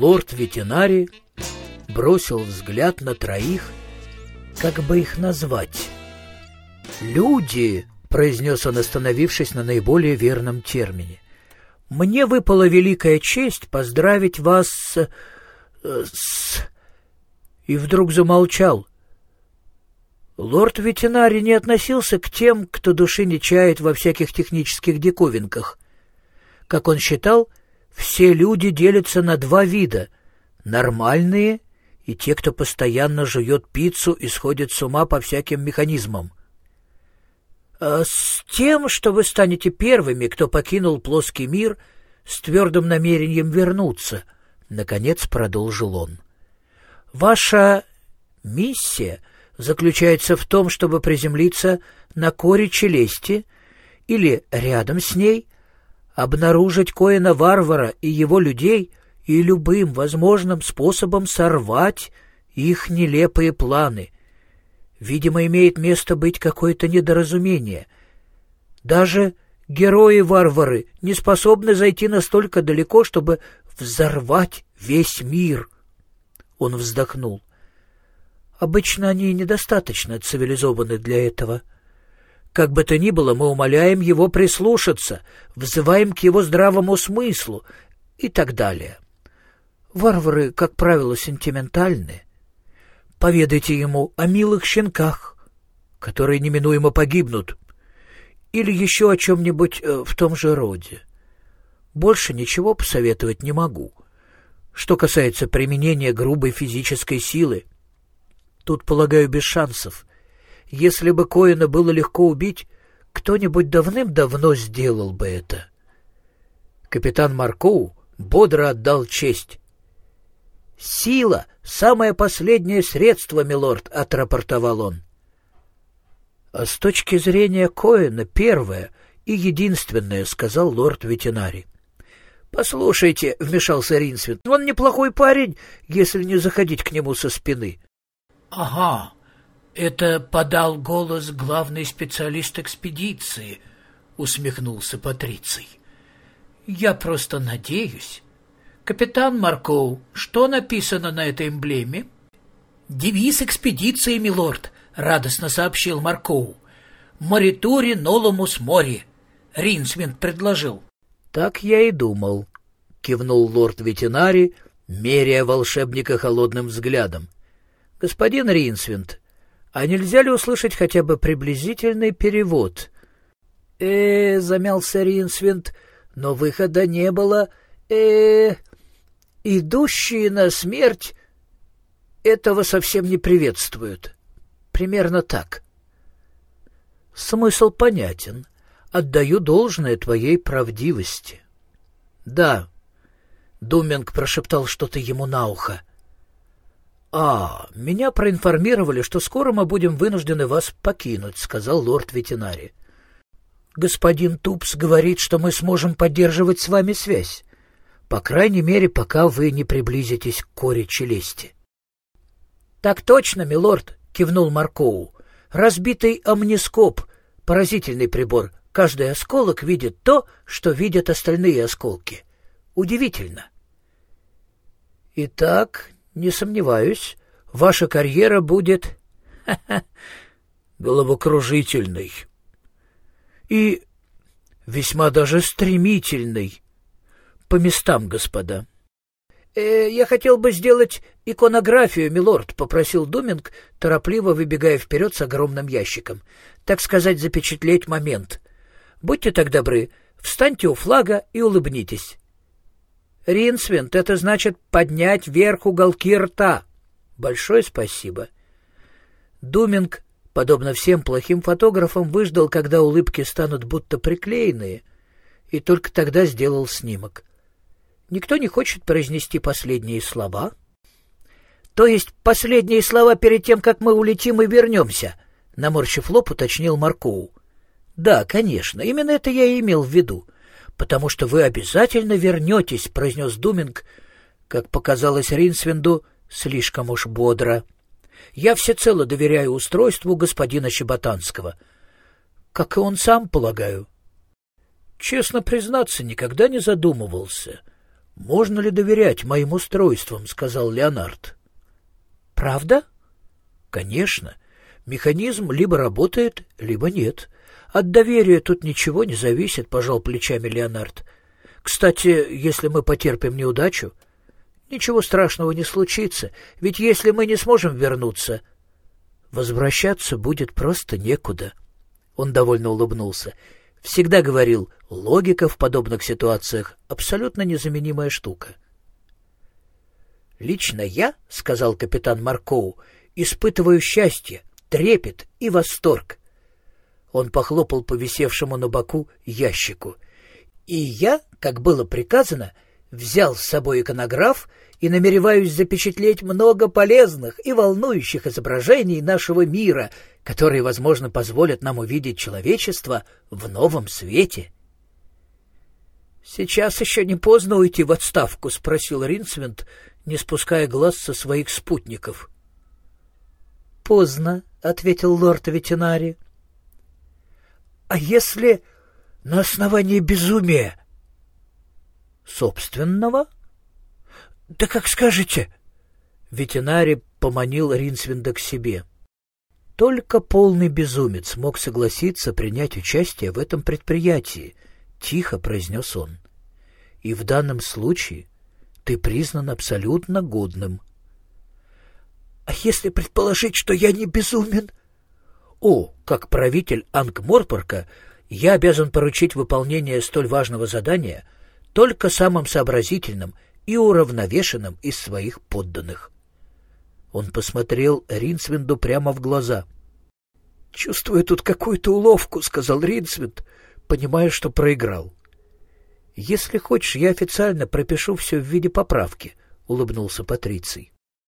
Лорд-ветеринарий бросил взгляд на троих, как бы их назвать. «Люди», — произнес он, остановившись на наиболее верном термине, — «мне выпала великая честь поздравить вас с...» И вдруг замолчал. Лорд-ветеринарий не относился к тем, кто души не чает во всяких технических диковинках. Как он считал, все люди делятся на два вида — нормальные и те, кто постоянно жует пиццу и сходит с ума по всяким механизмам. «С тем, что вы станете первыми, кто покинул плоский мир с твердым намерением вернуться», — наконец продолжил он. «Ваша миссия заключается в том, чтобы приземлиться на коре Челести или рядом с ней, обнаружить Коэна-варвара и его людей и любым возможным способом сорвать их нелепые планы. Видимо, имеет место быть какое-то недоразумение. Даже герои-варвары не способны зайти настолько далеко, чтобы взорвать весь мир». Он вздохнул. «Обычно они недостаточно цивилизованы для этого. Как бы то ни было, мы умоляем его прислушаться, взываем к его здравому смыслу и так далее. Варвары, как правило, сентиментальны. Поведайте ему о милых щенках, которые неминуемо погибнут, или еще о чем-нибудь в том же роде. Больше ничего посоветовать не могу. Что касается применения грубой физической силы, тут, полагаю, без шансов. Если бы Коэна было легко убить, кто-нибудь давным-давно сделал бы это». Капитан Маркоу бодро отдал честь. «Сила — самое последнее средство, милорд», — отрапортовал он. «А с точки зрения Коэна первое и единственное», — сказал лорд-ветеринарий. «Послушайте», — вмешался Ринсвинд, — «он неплохой парень, если не заходить к нему со спины». «Ага, это подал голос главный специалист экспедиции», — усмехнулся Патриций. «Я просто надеюсь. Капитан Маркоу, что написано на этой эмблеме?» «Девиз экспедиции, милорд», — радостно сообщил Маркоу. «Моритури нолумус мори», — Ринсвинд предложил. «Так я и думал», — кивнул лорд-ветеринарий, меряя волшебника холодным взглядом. «Господин Ринсвинд, а нельзя ли услышать хотя бы приблизительный перевод?» Замялся Ринсвинд, но выхода не было. «Идущие на смерть этого совсем не приветствуют». Примерно так. «Смысл понятен. Отдаю должное твоей правдивости». «Да», — Думинг прошептал что-то ему на ухо. Меня проинформировали, что скоро мы будем вынуждены вас покинуть», — сказал лорд-ветеринарий. «Господин Тупс говорит, что мы сможем поддерживать с вами связь. По крайней мере, пока вы не приблизитесь к коре Челести». «Так точно, милорд», — кивнул Маркоу. «Разбитый амнископ — поразительный прибор. Каждый осколок видит то, что видят остальные осколки. Удивительно». «Итак, не сомневаюсь, ваша карьера будет головокружительной и весьма даже стремительной. По местам, господа». «Я хотел бы сделать иконографию, милорд», — попросил Думинг, торопливо выбегая вперед с огромным ящиком. «Так сказать, запечатлеть момент. Будьте так добры, встаньте у флага и улыбнитесь». «Ринсвинд, это значит поднять вверх уголки рта». «Большое спасибо». Думинг, подобно всем плохим фотографам, выждал, когда улыбки станут будто приклеенные, и только тогда сделал снимок. «Никто не хочет произнести последние слова?» «То есть последние слова перед тем, как мы улетим и вернемся?» — наморщив лоб, уточнил Маркоу. «Да, конечно, именно это я и имел в виду. Потому что вы обязательно вернетесь», — произнес Думинг, как показалось Ринсвинду, слишком уж бодро. «Я всецело доверяю устройству господина Щеботанского. Как и он сам, полагаю». «Честно признаться, никогда не задумывался, «Можно ли доверять моим устройствам?» — сказал Леонард. «Правда?» «Конечно. Механизм либо работает, либо нет. От доверия тут ничего не зависит», — пожал плечами Леонард. «Кстати, если мы потерпим неудачу, ничего страшного не случится, ведь если мы не сможем вернуться, возвращаться будет просто некуда». Он довольно улыбнулся. Всегда говорил, логика в подобных ситуациях — абсолютно незаменимая штука. «Лично я, — сказал капитан Маркоу, — испытываю счастье, трепет и восторг». Он похлопал по висевшему на боку ящику. «И я, как было приказано, взял с собой иконограф и намереваюсь запечатлеть много полезных и волнующих изображений нашего мира, которые, возможно, позволят нам увидеть человечество в новом свете». «Сейчас еще не поздно уйти в отставку?» — спросил Ринсвинд, не спуская глаз со своих спутников. «Поздно», — ответил лорд-ветеринарий. «А если на основании безумия?» «Собственного?» «Да как скажете». Ветеринарий поманил Ринсвинда к себе. «Только полный безумец мог согласиться принять участие в этом предприятии», — тихо произнес он. «И в данном случае ты признан абсолютно годным». «А если предположить, что я не безумен?» «О, как правитель Ангморпорка, я обязан поручить выполнение столь важного задания только самым сообразительным и уравновешенным из своих подданных». Он посмотрел Ринсвинду прямо в глаза. «Чувствую тут какую-то уловку», — сказал Ринсвинд, понимая, что проиграл. «Если хочешь, я официально пропишу все в виде поправки», — улыбнулся Патриций.